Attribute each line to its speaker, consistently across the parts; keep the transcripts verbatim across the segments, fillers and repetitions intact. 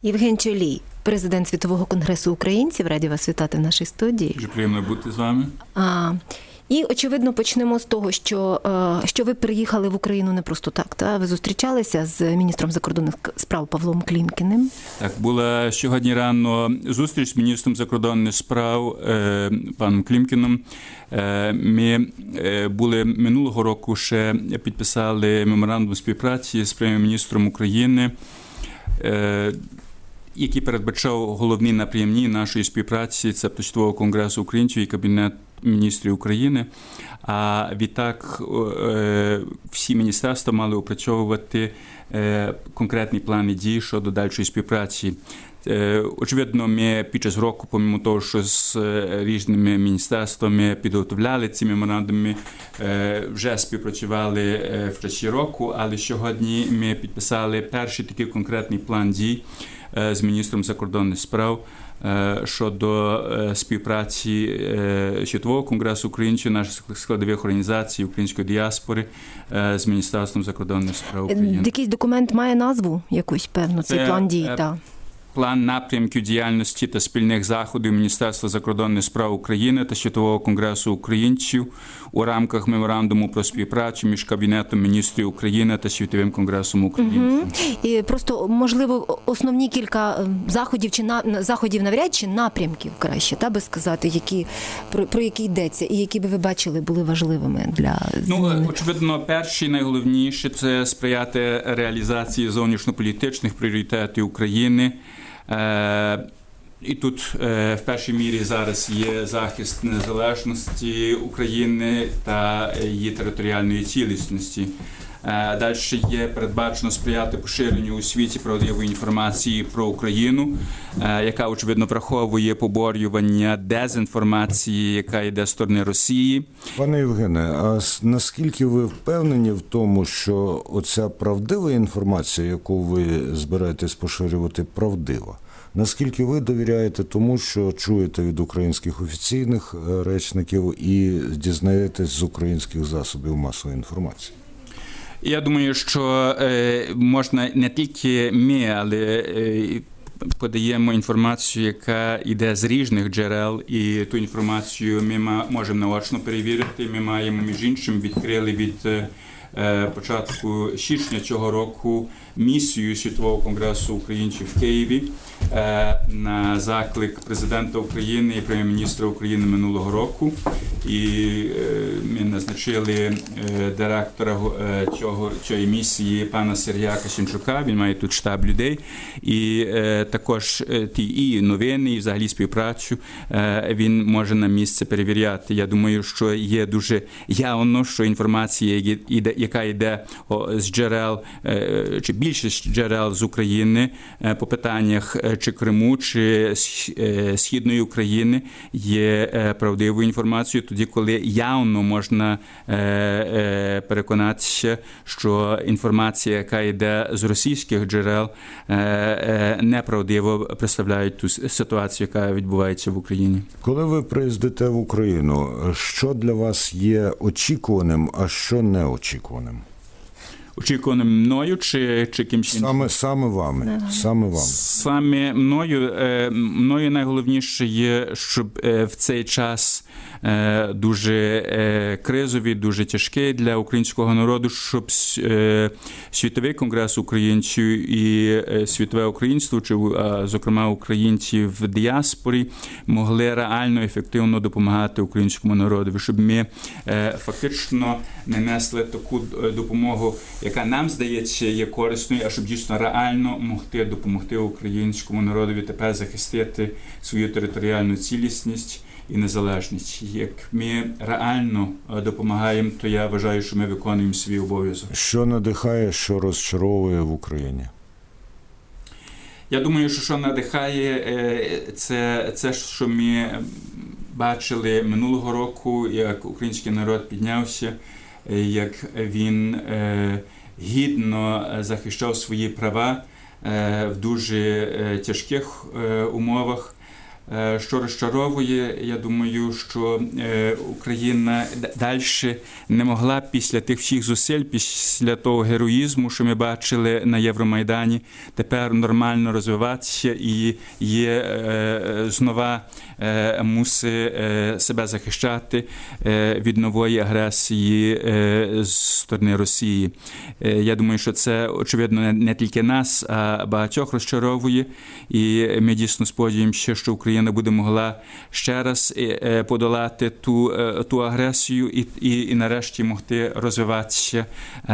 Speaker 1: Євген Чолій, президент Світового конгресу українців. Раді вас вітати в нашій студії.
Speaker 2: Дуже приємно бути з вами.
Speaker 1: А, і, очевидно, почнемо з того, що, що ви приїхали в Україну не просто так. Та? Ви зустрічалися з міністром закордонних справ Павлом Клімкіним.
Speaker 2: Так, була сьогодні рано зустріч з міністром закордонних справ е, паном Клімкіном. Е, ми е, були минулого року ще підписали меморандум співпраці з прем'єр-міністром України, е, який передбачав головні напрямні нашої співпраці. Це Світового конгресу українців і Кабінет міністрів України. А відтак всі міністерства мали опрацьовувати конкретні плани дій щодо дальшої співпраці. Очевидно, ми під час року, помимо того, що з різними міністерствами підготовляли ці меморандуми, вже співпрацювали в часі року, але сьогодні ми підписали перший такий конкретний план дій з міністром закордонних справ щодо співпраці Світового конгресу українців, наших складових організацій української діаспори з Міністерством закордонних справ України.
Speaker 1: Якийсь документ має назву якусь, певно, цей
Speaker 2: Це,
Speaker 1: план дій, так?
Speaker 2: План напрямків діяльності та спільних заходів Міністерства закордонних справ України та Світового конгресу українців у рамках меморандуму про співпрацю між Кабінетом міністрів України та Світовим конгресом українців. Угу.
Speaker 1: І просто, можливо, основні кілька заходів чи на заходів навряд чи напрямків краще, та би сказати, які про, про які йдеться і які би ви бачили були важливими для зміни?
Speaker 2: Ну, очевидно, перший найголовніше це сприяти реалізації зовнішньополітичних пріоритетів України. І тут в першій мірі зараз є захист незалежності України та її територіальної цілісності. Далі є передбачено сприяти поширенню у світі правдивої інформації про Україну, яка, очевидно, враховує поборювання дезінформації, яка йде з сторони Росії.
Speaker 3: Пане Євгене, а наскільки ви впевнені в тому, що оця правдива інформація, яку ви збираєтесь поширювати, правдива? Наскільки ви довіряєте тому, що чуєте від українських офіційних речників і дізнаєтесь з українських засобів масової інформації?
Speaker 2: Я думаю, що е, можна не тільки ми, але е, подаємо інформацію, яка йде з різних джерел, і ту інформацію ми можемо наочно перевірити. Ми маємо, між іншим, відкрили від е, початку січня цього року місію Світового конгресу українців в Києві на заклик президента України і прем'єр-міністра України минулого року. І ми назначили директора цього, цієї місії пана Сергія Касянчука, він має тут штаб людей. І також ті і новини, і взагалі співпрацю він може на місце перевіряти. Я думаю, що є дуже явно, що інформація, яка йде з джерел, чи більшість джерел з України по питаннях чи Криму, чи Східної України, є правдивою інформацією, тоді, коли явно можна переконатися, що інформація, яка йде з російських джерел, неправдиво представляє ту ситуацію, яка відбувається в Україні.
Speaker 3: Коли ви приїздите в Україну, що для вас є очікуваним, а що неочікуваним?
Speaker 2: Очікуваним мною чи, чи кимсь іншим?
Speaker 3: Саме, саме вами. Саме вам.
Speaker 2: Саме мною. Мною найголовніше є, щоб в цей час дуже кризовий, дуже тяжкий для українського народу, щоб Світовий конгрес українців і світове українство, чи, зокрема, українці в діаспорі, могли реально, ефективно допомагати українському народу, щоб ми фактично не несли таку допомогу, яка нам здається є корисною, а щоб дійсно реально могти допомогти українському народові тепер захистити свою територіальну цілісність і незалежність. Як ми реально допомагаємо, то я вважаю, що ми виконуємо свій обов'язок.
Speaker 3: Що надихає, що розчаровує в Україні?
Speaker 2: Я думаю, що що надихає, це, це що ми бачили минулого року, як український народ піднявся, як він гідно захищав свої права в дуже тяжких умовах. що розчаровує. Я думаю, що Україна далі не могла після тих всіх зусиль, після того героїзму, що ми бачили на Євромайдані, тепер нормально розвиватися і є знову мусить себе захищати від нової агресії з сторони Росії. Я думаю, що це, очевидно, не тільки нас, а багатьох розчаровує. І ми дійсно сподіваємося, що Україна буде могла ще раз подолати ту, ту агресію і, і, і нарешті могти розвиватися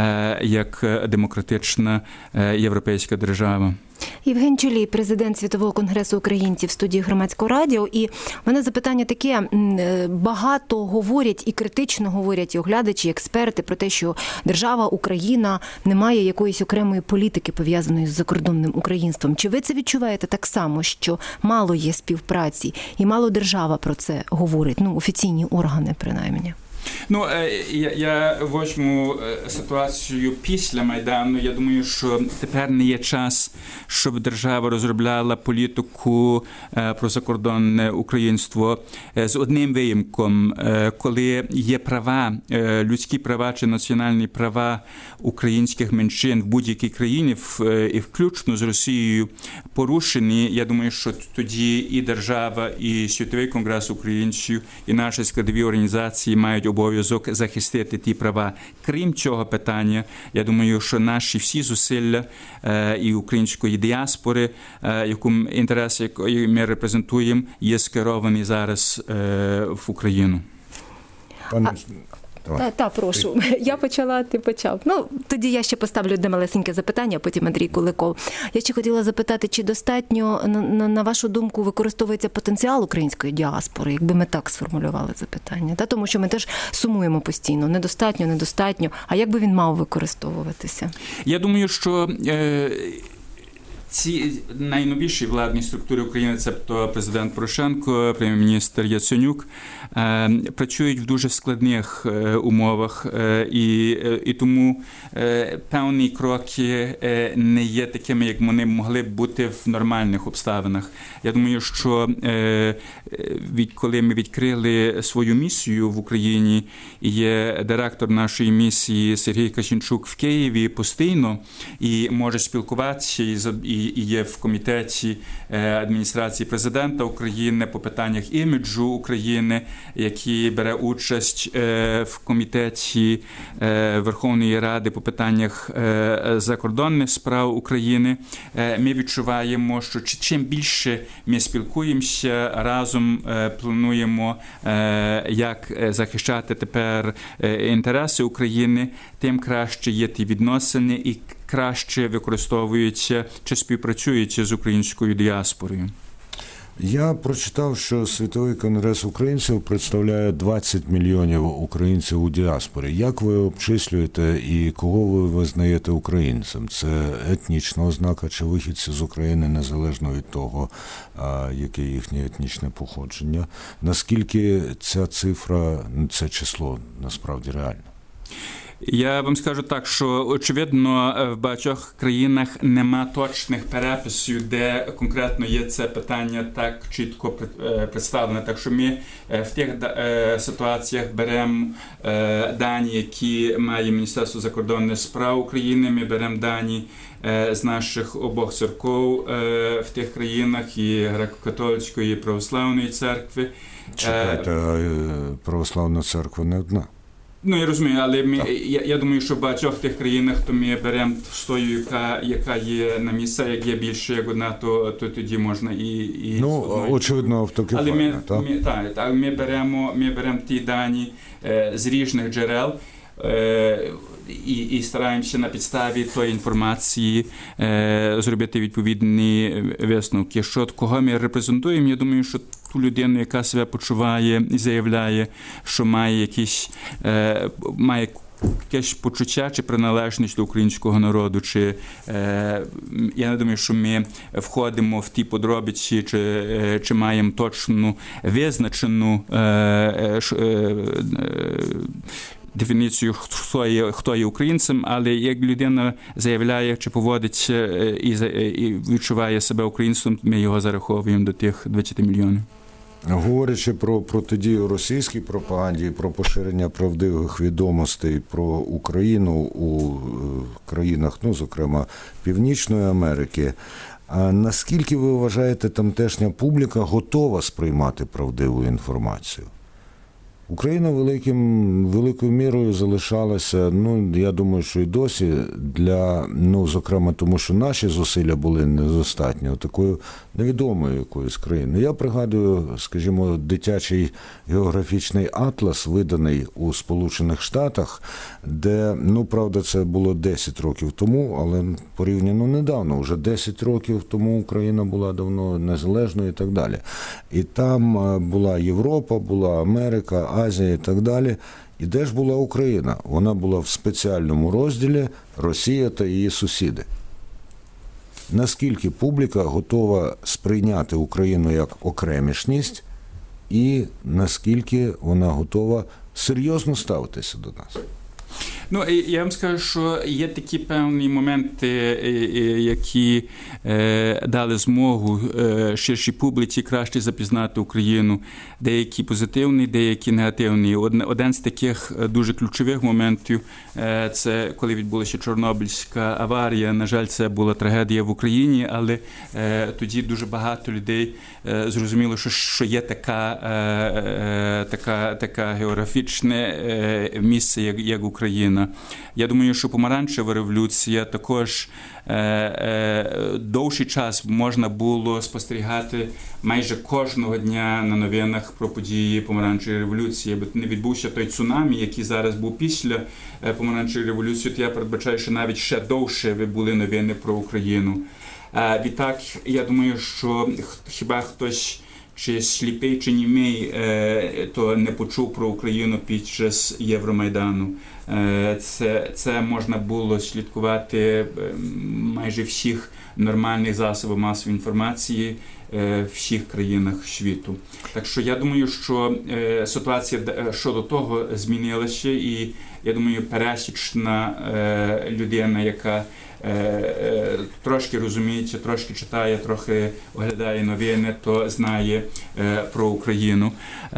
Speaker 2: як демократична європейська держава.
Speaker 1: Євген Чулій, президент Світового конгресу українців, в студії Громадського радіо. І в мене запитання таке. Багато говорять і критично говорять і оглядачі, і експерти про те, що держава Україна не має якоїсь окремої політики, пов'язаної з закордонним українством. Чи ви це відчуваєте так само, що мало є співпраці і мало держава про це говорить? Ну, офіційні органи, принаймні.
Speaker 2: Ну, я, я возьму ситуацію після Майдану. Я думаю, що тепер не є час, щоб держава розробляла політику про закордонне українство з одним виїмком. Коли є права, людські права чи національні права українських меншин в будь-якій країні, і включно з Росією, порушені, я думаю, що тоді і держава, і Світовий конгрес українців, і наші складові організації мають обов'язок захистити ті права. Крім цього питання, я думаю, що наші всі зусилля е, і української діаспори, е, яку інтерес, якої ми репрезентуємо, є скеровані зараз е, в Україну.
Speaker 3: Пане...
Speaker 1: Так, та, прошу. Я почала, ти почав. Ну, тоді я ще поставлю одне малесеньке запитання, а потім Андрій Куликов. Я ще хотіла запитати, чи достатньо, на, на, на вашу думку, використовується потенціал української діаспори, якби ми так сформулювали запитання? Та? Тому що ми теж сумуємо постійно. Недостатньо, недостатньо. А як би він мав використовуватися?
Speaker 2: Я думаю, що... Е... Ці найновіші владні структури України, тобто президент Порошенко, прем'єр-міністр Яценюк, працюють в дуже складних умовах, і, і тому певні кроки не є такими, як вони могли б бути в нормальних обставинах. Я думаю, що коли ми відкрили свою місію в Україні, і є директор нашої місії Сергій Касінчук в Києві постійно і може спілкуватися і і є в комітеті адміністрації президента України по питаннях іміджу України, який бере участь в комітеті Верховної Ради по питаннях закордонних справ України. Ми відчуваємо, що чим більше ми спілкуємося, разом плануємо, як захищати тепер інтереси України, тим краще є ті відносини і краще використовуються чи співпрацюються з українською діаспорою.
Speaker 3: Я прочитав, що Світовий конгрес українців представляє двадцять мільйонів українців у діаспорі. Як ви обчислюєте і кого ви визнаєте українцем? Це етнічна ознака чи вихідці з України, незалежно від того, яке їхнє етнічне походження? Наскільки ця цифра, це число насправді реальне?
Speaker 2: Я вам скажу так, що, очевидно, в багатьох країнах нема точних переписів, де конкретно є це питання так чітко представлене. Так що ми в тих ситуаціях беремо дані, які має Міністерство закордонних справ України, ми беремо дані з наших обох церков в тих країнах, і греко-католицької, і православної церкви.
Speaker 3: Чекайте, православна церква не одна.
Speaker 2: Ну, я розумію, але ми, я, я думаю, що в багатьох тих країнах то ми беремо стою, яка, яка є на місцях, як є більше як одна, то, то тоді можна і... і
Speaker 3: ну, очевидно, автокефальна,
Speaker 2: але ми,
Speaker 3: так?
Speaker 2: Ми, так, так, ми беремо, ми беремо ті дані е, з різних джерел, е, і, і стараємося на підставі тої інформації е, зробити відповідні висновки. Що кого ми репрезентуємо, я думаю, що ту людину, яка себе почуває і заявляє, що має якісь, е, має якесь почуття чи приналежність до українського народу, чи е, я не думаю, що ми входимо в ті подробиці, чи, е, чи маємо точну визначену е, е, е, дефініцію, хто є, хто є українцем, але як людина заявляє, чи поводить і, і відчуває себе українцем, ми його зараховуємо до тих двадцять мільйонів.
Speaker 3: Говорячи про протидію російській пропаганді, про поширення правдивих відомостей про Україну у країнах, ну, зокрема, Північної Америки, а наскільки ви вважаєте, тамтешня публіка готова сприймати правдиву інформацію? Україна великим, великою мірою залишалася, ну, я думаю, що і досі, для, ну, зокрема, тому що наші зусилля були недостатні, такою невідомою якоюсь країною. Я пригадую, скажімо, дитячий географічний атлас, виданий у Сполучених Штатах, де, ну, правда, це було десять років тому, але порівняно недавно, вже десять років тому Україна була давно незалежною і так далі. І там була Європа, була Америка, Азія і так далі. І де ж була Україна? Вона була в спеціальному розділі «Росія та її сусіди». Наскільки публіка готова сприйняти Україну як окремішність і наскільки вона готова серйозно ставитися до нас?
Speaker 2: Ну, я вам скажу, що є такі певні моменти, які дали змогу ширшій публіці краще запізнати Україну. Деякі позитивні, деякі негативні. Один з таких дуже ключових моментів – це коли відбулася Чорнобильська аварія. На жаль, це була трагедія в Україні, але тоді дуже багато людей зрозуміло, що є така, така, така географічне місце, як, як Україна. Я думаю, що помаранчева революція також е, е, довший час можна було спостерігати майже кожного дня на новинах про події помаранчевої революції. Аби не відбувся той цунамі, який зараз був після помаранчевої революції, то я передбачаю, що навіть ще довше були новини про Україну. Е, відтак, я думаю, що хіба хтось чи сліпий, чи німий, то не почув про Україну під час Євромайдану. Це, це можна було слідкувати майже всіх нормальних засобів масової інформації в всіх країнах світу. Так що я думаю, що ситуація щодо того змінилася, і я думаю, пересічна людина, яка трошки розуміється, трошки читає, трохи оглядає новини, то знає про Україну.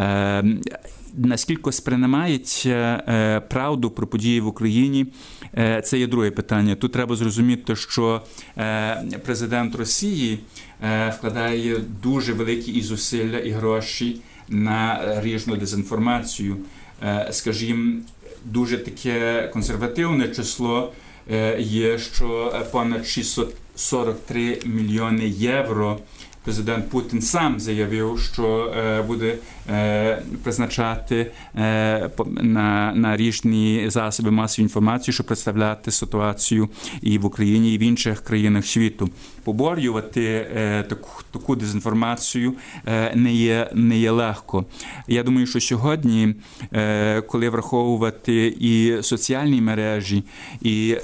Speaker 2: Наскільки сприймається правду про події в Україні, це є друге питання. Тут треба зрозуміти, що президент Росії вкладає дуже великі і зусилля, і гроші на різну дезінформацію. Скажімо, дуже таке консервативне число є, що понад шістсот сорок три мільйони євро президент Путін сам заявив, що буде призначати на, на різні засоби масової інформації, щоб представляти ситуацію і в Україні, і в інших країнах світу. Поборювати таку, таку дезінформацію не є, не є легко. Я думаю, що сьогодні, коли враховувати і соціальні мережі, і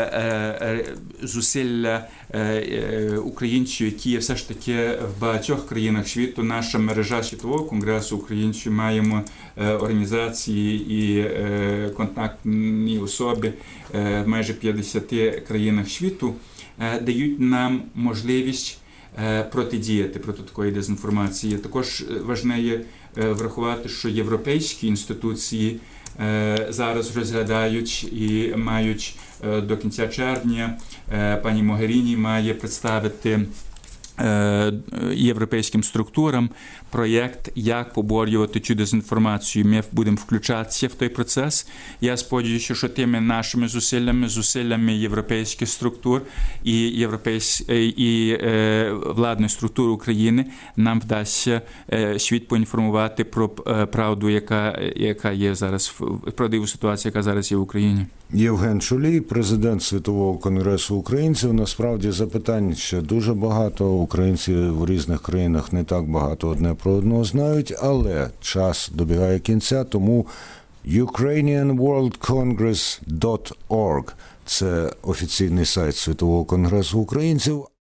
Speaker 2: зусилля українців, які є все ж таки в багатьох країнах світу, наша мережа Світового конгресу українців, маємо організації і контактні особи в майже п'ятдесяти країнах світу, дають нам можливість протидіяти проти такої дезінформації. Також важливо врахувати, що європейські інституції зараз розглядають і мають до кінця червня, пані Могеріні має представити європейським структурам проєкт, як поборювати цю дезінформацію. Ми будемо включатися в той процес. Я сподіваюся, що тими нашими зусиллями, зусиллями європейських структур і, європейсь... і е, владних структур України нам вдасться е, світ поінформувати про правду, яка, яка є зараз, правдиву ситуацію, яка зараз є в Україні.
Speaker 3: Євген Чолій, президент Світового конгресу українців. Насправді запитань ще дуже багато. Українці в різних країнах не так багато одне про одного знають, але час добігає кінця, тому Ukrainian World Congress крапка орг – це офіційний сайт Світового конгресу українців.